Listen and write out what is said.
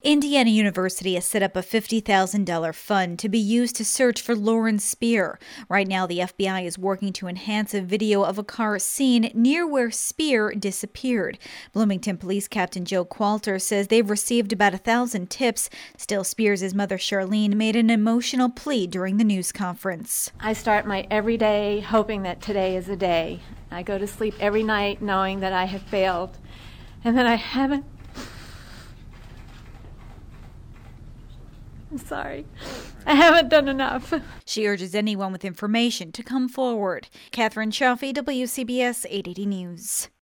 Indiana University has set up a $50,000 fund to be used to search for Lauren Spear. Right now, the FBI is working to enhance a video of a car seen near where Spear disappeared. Bloomington Police Captain Joe Qualter says they've received about 1,000 tips. Still, Spears' mother Charlene made an emotional plea during the news conference. I start my every day hoping that today is a day. I go to sleep every night knowing that I have failed and that I haven't. I'm sorry. I haven't done enough. She urges anyone with information to come forward. Catherine Chaffee, WCBS 880 News.